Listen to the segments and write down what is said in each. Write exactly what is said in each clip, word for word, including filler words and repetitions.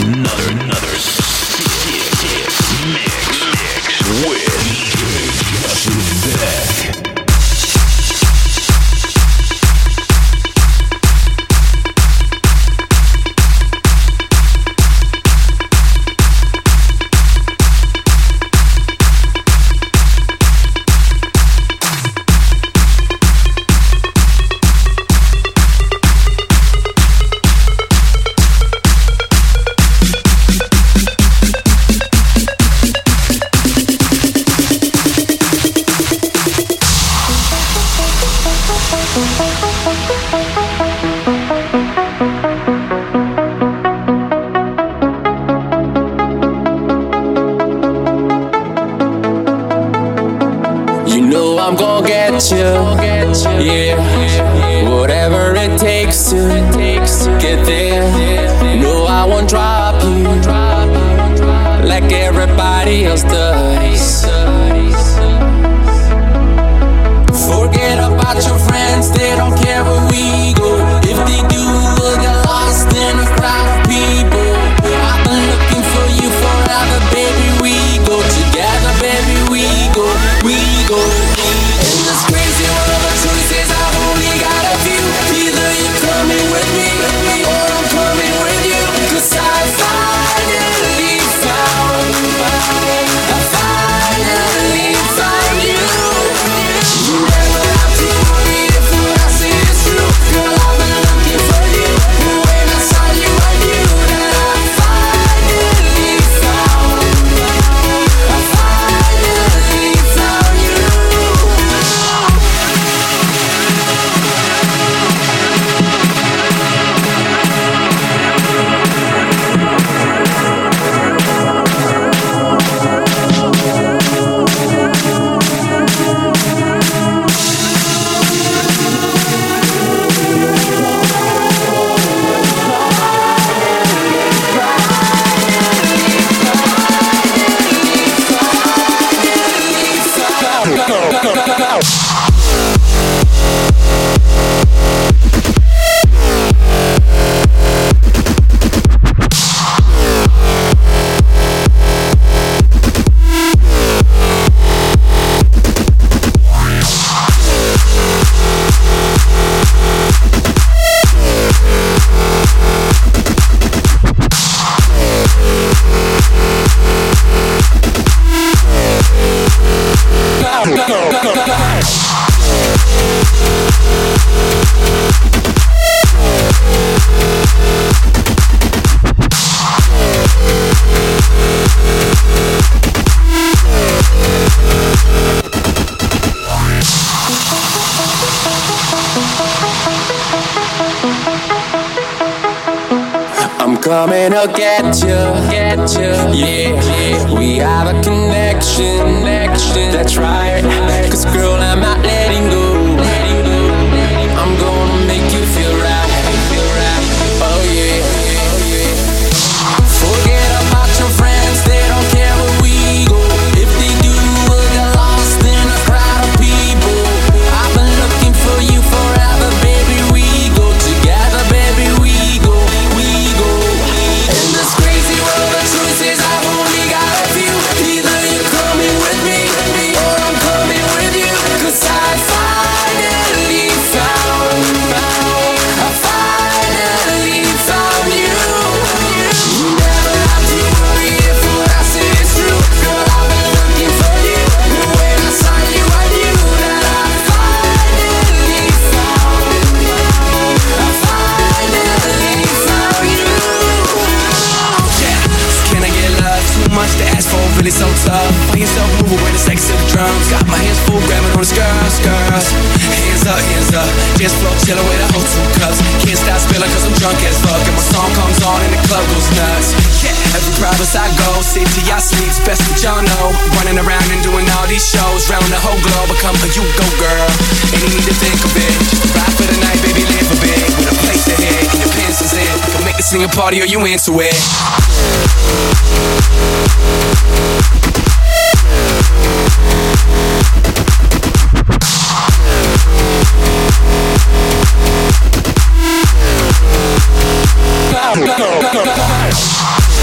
another, another sick, sick mix, mix with D J Justin Beck. Yeah, whatever it takes to get there. No, I won't drop you like everybody else does. Forget about your friends, they don't care where we go. If they do, we'll get lost in a crowd of people. I've been looking for you forever, baby. We go together, baby. We go, we go. In this crazy world of choices, I've only got a few. Either you're coming with me, or I'm coming with you. Cause I finally found, I finally found you. You never have to worry if what I say is true. Girl, I've been looking for you. When I saw you, I knew that I finally found, I finally found you. Coming to get you, get you, yeah. We have a connection, connection. That's right. Cause girl, I'm not letting go. I'm gonna make you feel right, feel right. Oh yeah. Forget about your friends, they don't care where we go. If they do, we'll get lost in a crowd of people. I've been looking for you forever, baby. We go together, baby. We go, we go. In this crazy world of choices, I've only got a few. Either you're coming with me, or I'm coming with you. Cause I finally found, I finally found you. You never have to worry if what I say is true. Girl, I've been looking for you. When I saw you, I knew that I finally found, I finally found you. Yeah, so can I get love? Too much to ask for, really so tough. Find yourself moving with the sex to the drums. Got my hands full, grabbing on the skirts, girls. Hands up, hands up. Dance floor, chillin' with a whole two cups. Can't stop spilling cause I'm drunk as fuck. And my song comes on and the club goes nuts. Yeah, every province I go, city I sleep, best that y'all know. Running around and doing all these shows. Round the whole globe, become a you go girl. Ain't need to think of it. Just ride for the night, baby, live a bit. With a place to hit, and your pants is in. Can make this thing a party or you into it. Go, go, go, go, go.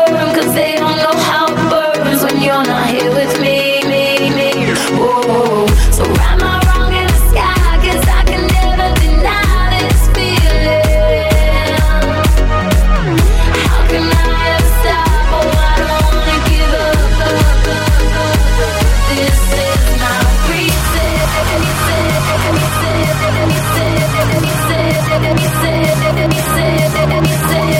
firm, cause they don't know how it burns when you're not here with me, me, me. Whoa. So am I wrong in the sky? Cause I can never deny this feeling. How can I ever stop? Oh, I don't wanna give up. This is my reason. He said, he said, he said, he said, he said, he said, he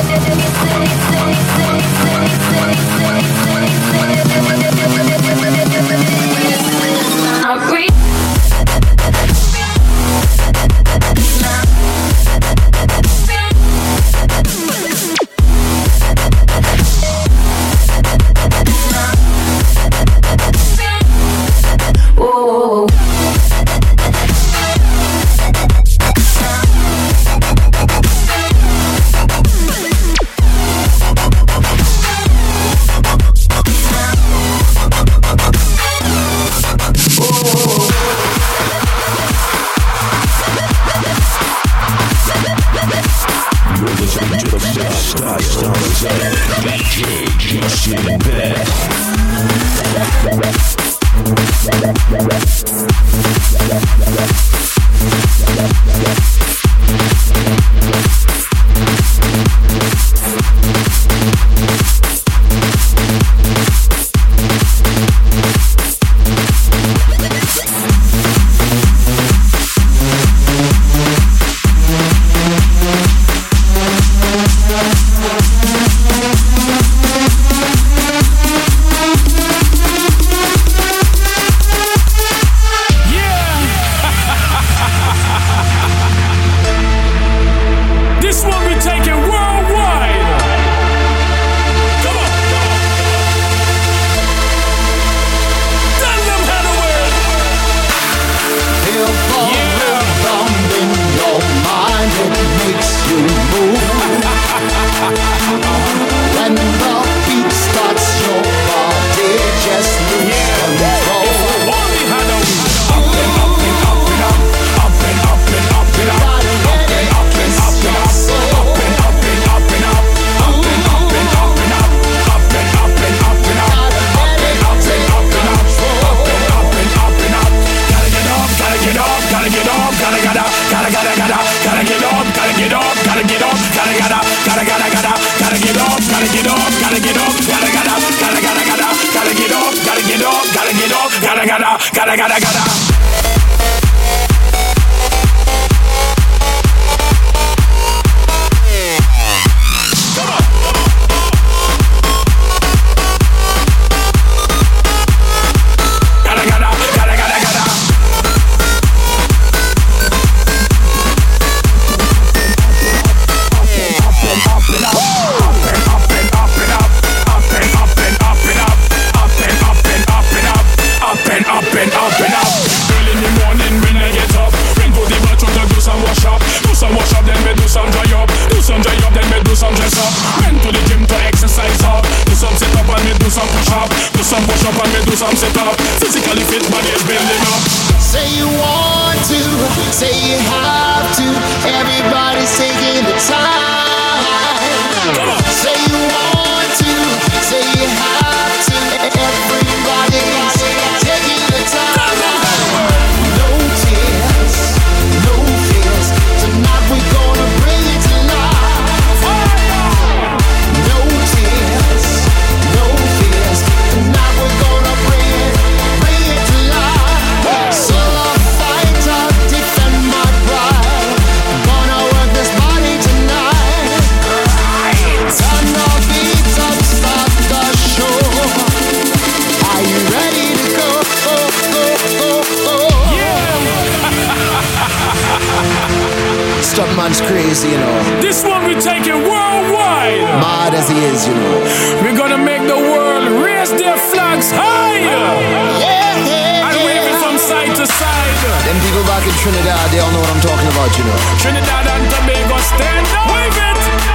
man's crazy, you know. This one we take it worldwide. Mad as he is, you know. We're gonna make the world raise their flags higher. Yeah, yeah, and yeah. wave it from side to side. Them people back in Trinidad, they all know what I'm talking about, you know. Trinidad and Tobago, stand up. Wave it.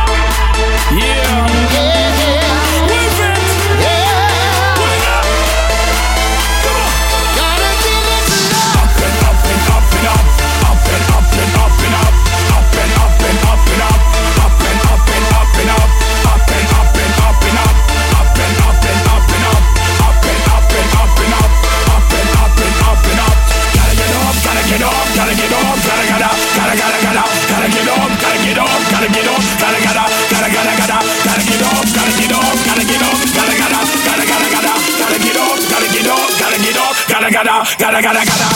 Yeah. Yeah, yeah. Wave it. Yeah. Wave it. Come on. Gotta give it love. Up and up and up and up. Up and up and up and up. Up and up and up and up. Up and up and up and up. Up and up and up and up. gotta, gotta, gotta.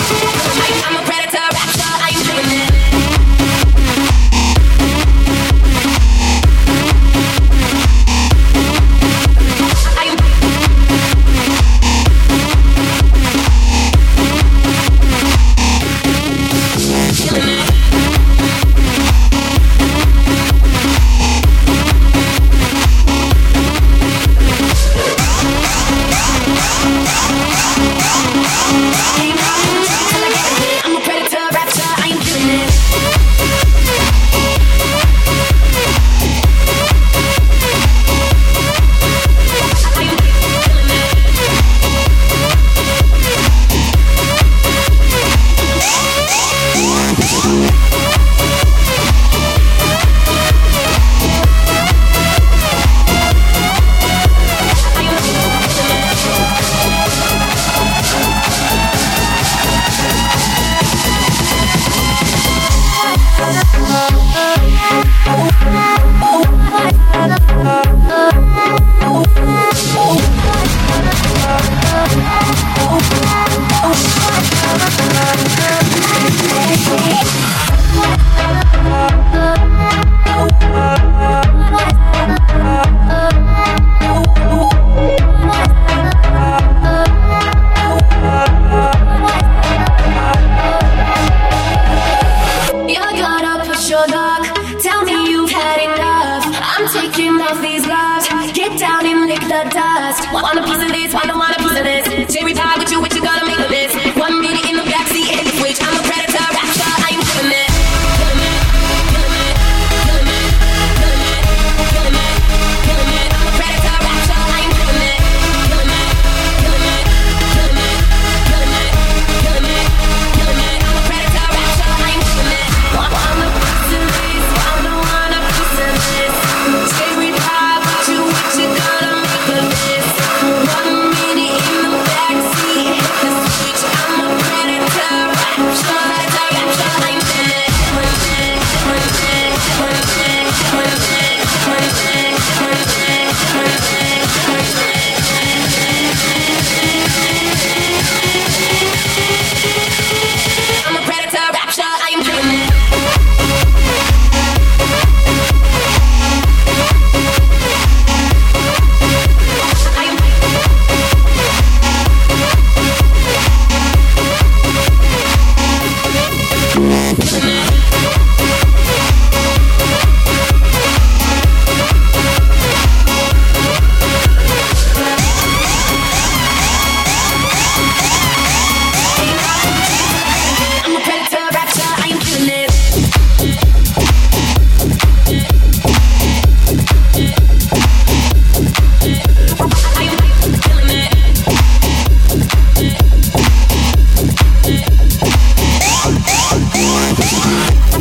Bye.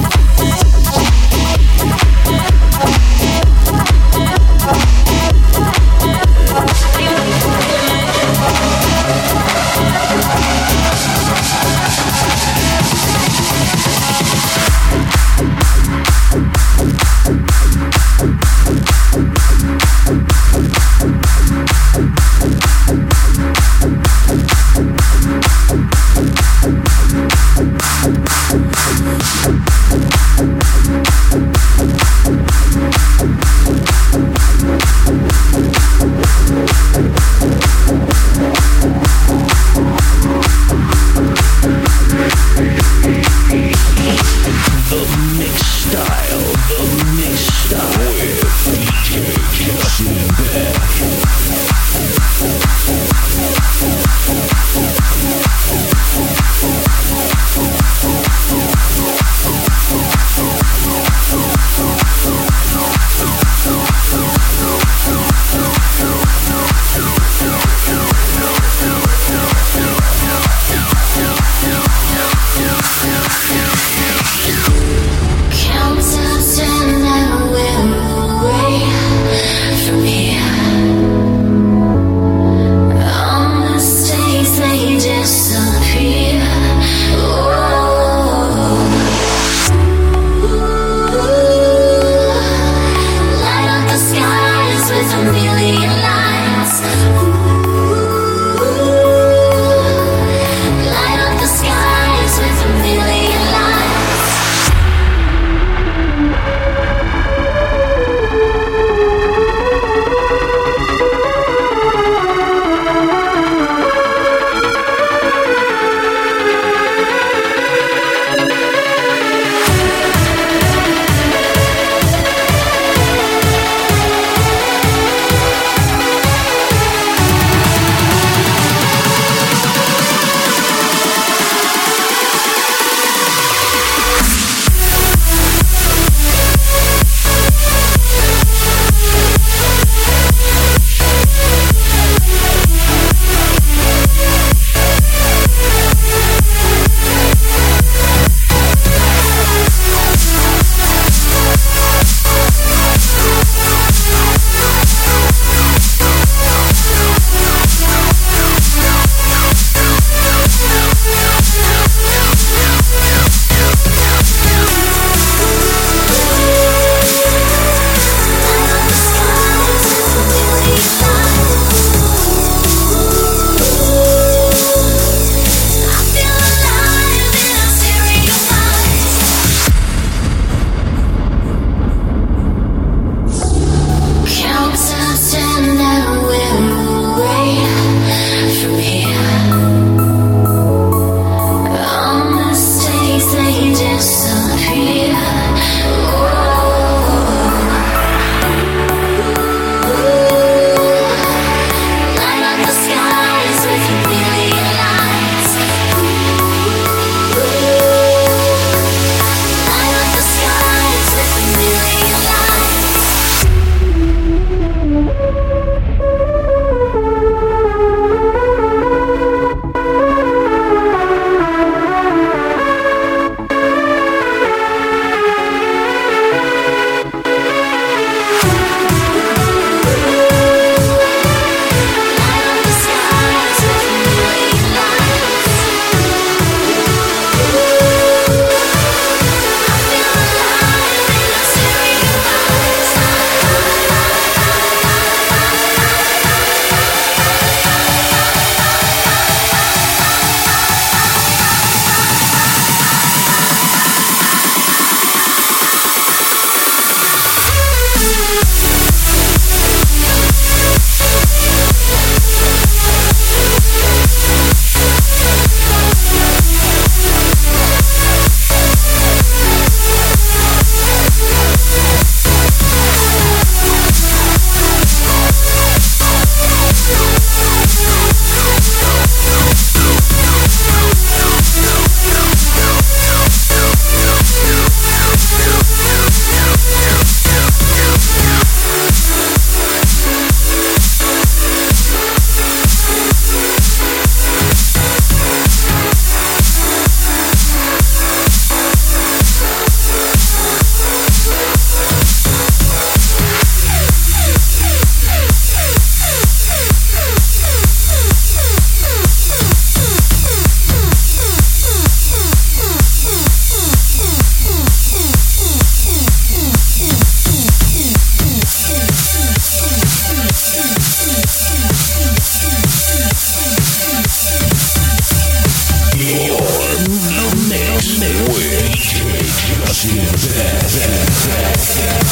with D J Justin Beck.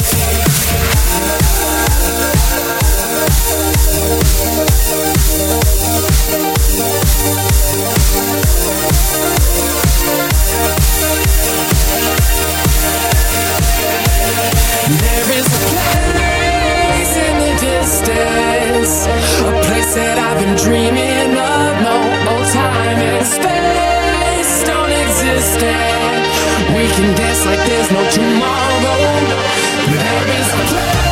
There is a place in the distance, a place that I've been dreaming of. No, no time and space don't exist, and we can dance like there's no tomorrow. There is a place.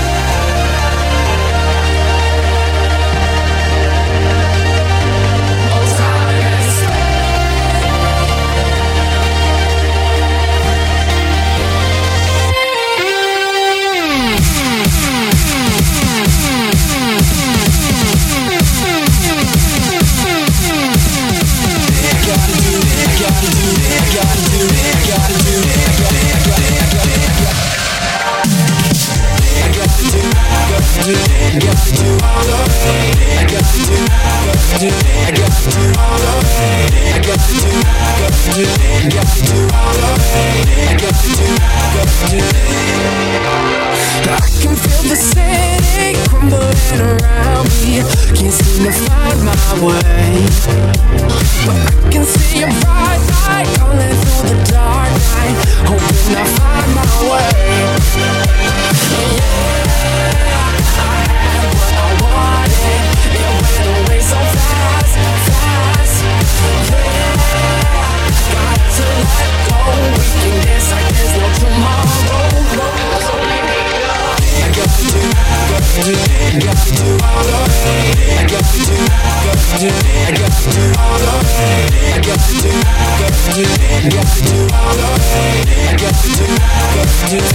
I can feel the city crumbling around me. Can't seem to find my way, but I can see a bright light calling through the dark night, hoping I find my way. Yeah, I had what I wanted. It went away so fast, fast. Yeah, got to let go. We can dance like there's no tomorrow. I got to do, got to do, got to do all of it. I got to do, got to do, I got to do all of it. I got to do, got to do, got to do all of it. I got to do, got to do.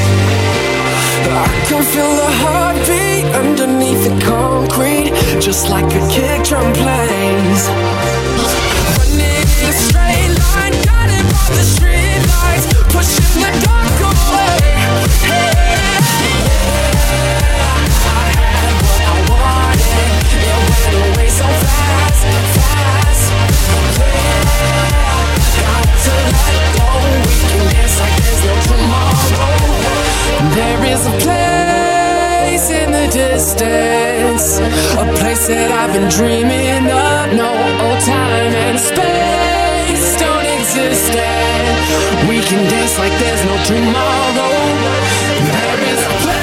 I can feel the heartbeat underneath the concrete, just like a kick drum plays. Running in a straight line, guided by the street lights, pushing the dark away. Hey. Away so fast, fast. Yeah, got to let go. We can dance like there's no tomorrow. There is a place in the distance, a place that I've been dreaming of. No time and space don't exist, and we can dance like there's no tomorrow. There is a place.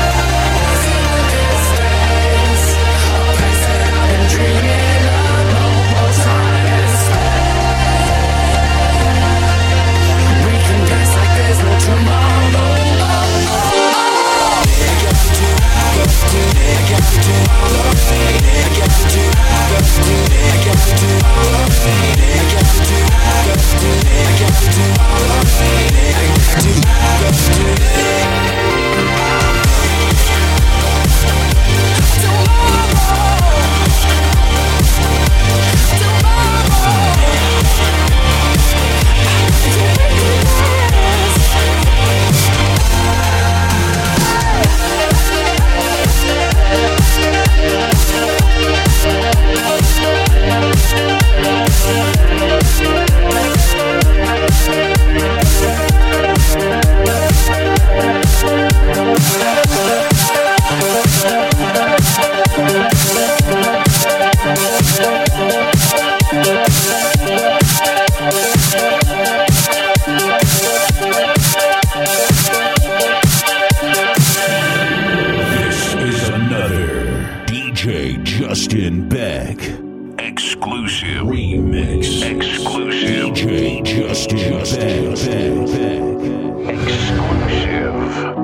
Justin Beck. Exclusive remix. Exclusive D J Justin Beck. Beck, Beck. Exclusive.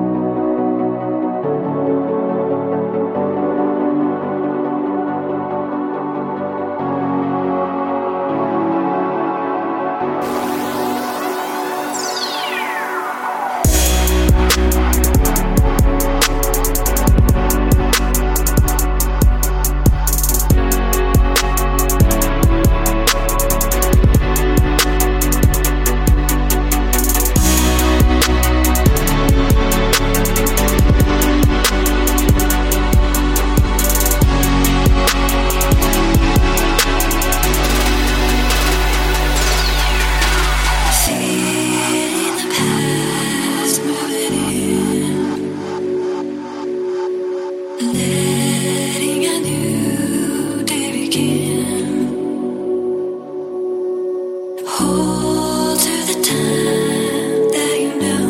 Hold to the time that you know.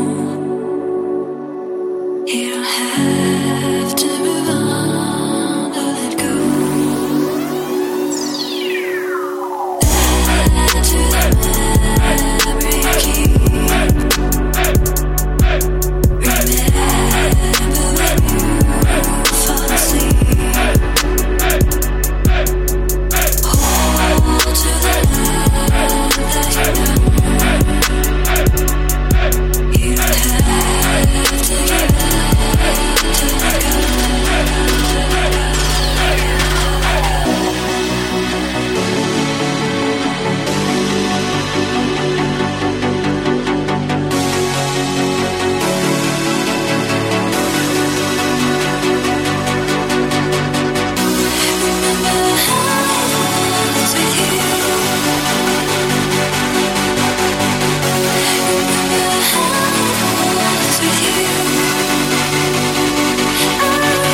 You don't have to move on or let go. Add to the memory key. Remember when you fall asleep. Hold to the love that you know. You don't have to give up to let go. Remember how it was with you. Remember how it was with you. I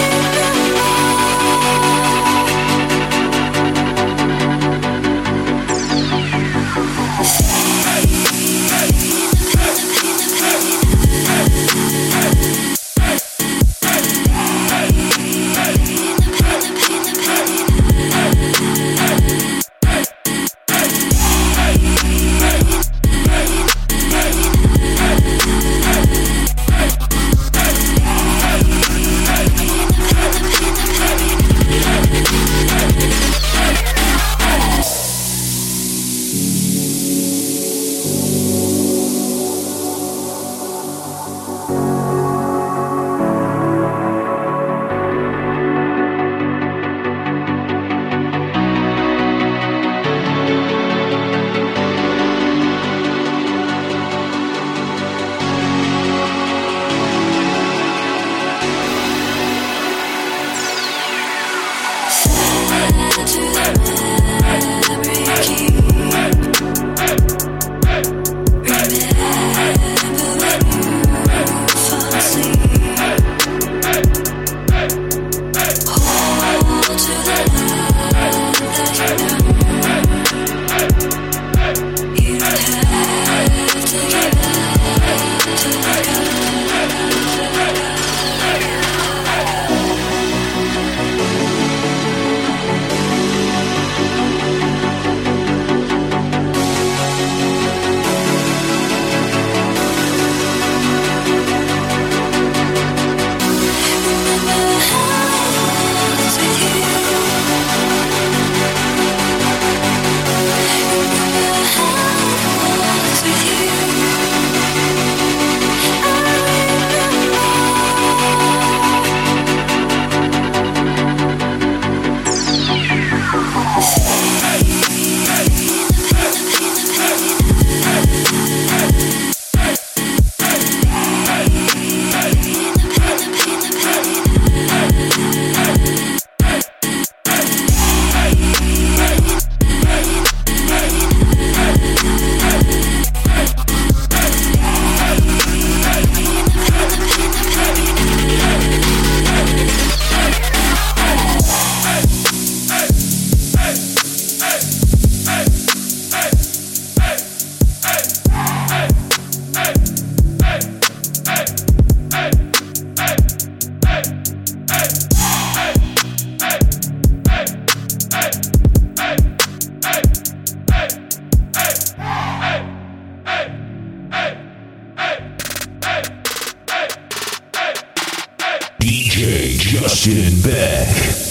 to the memory key. Remember when you fall asleep. Hold to the love that you know. You don't have to give up to let go. Remember how it was with you. Remember how it was with you. I D J Justin Beck.